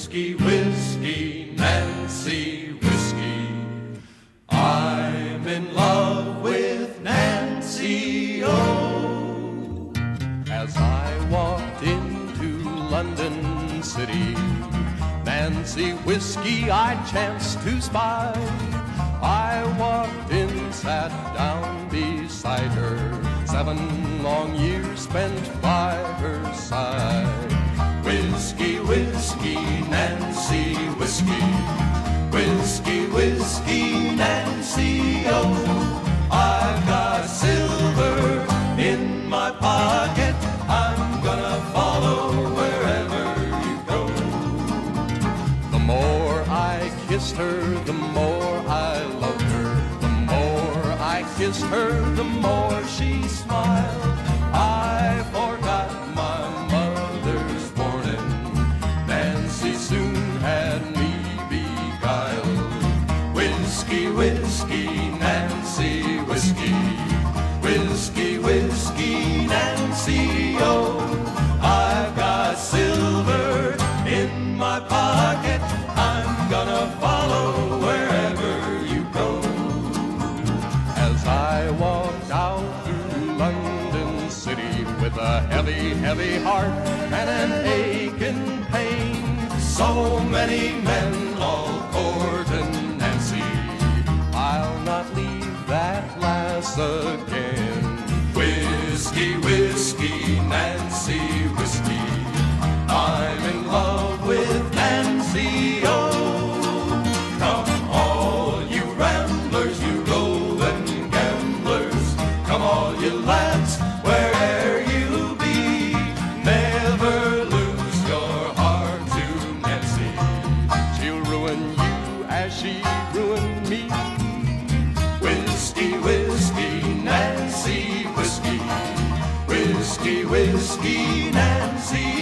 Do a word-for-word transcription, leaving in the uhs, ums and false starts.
Whiskey, whiskey, Nancy, whiskey. I'm in love with Nancy, oh. As I walked into London City, Nancy Whiskey I chanced to spy. I walked in, sat down beside her, seven long years spent by her side. Whiskey, whiskey, Nancy, whiskey. Whiskey, whiskey, Nancy, oh. I've got silver in my pocket. I'm gonna follow wherever you go. The more I kissed her, the more I loved her. The more I kissed her, the more she smiled. I forgot my mother's warning. Nancy soon had me beguiled. Whiskey, whiskey, Nancy, whiskey. Whiskey, whiskey, Nancy, oh. I've got silver in my pocket. I'm gonna follow wherever you go. As I walked out through London City with a heavy, heavy heart and an aching pain, so many men all courting Nancy, I'll not leave that lass again. Whiskey, whiskey, Nancy, whiskey. I'm in love with Nancy, oh. Come all you ramblers, you roving gamblers. Come all you lads, where'er you be. Never lose your heart to Nancy. She'll ruin you as she ruined me. Whiskey, whiskey, Nancy, whiskey. Whiskey, whiskey, Nancy,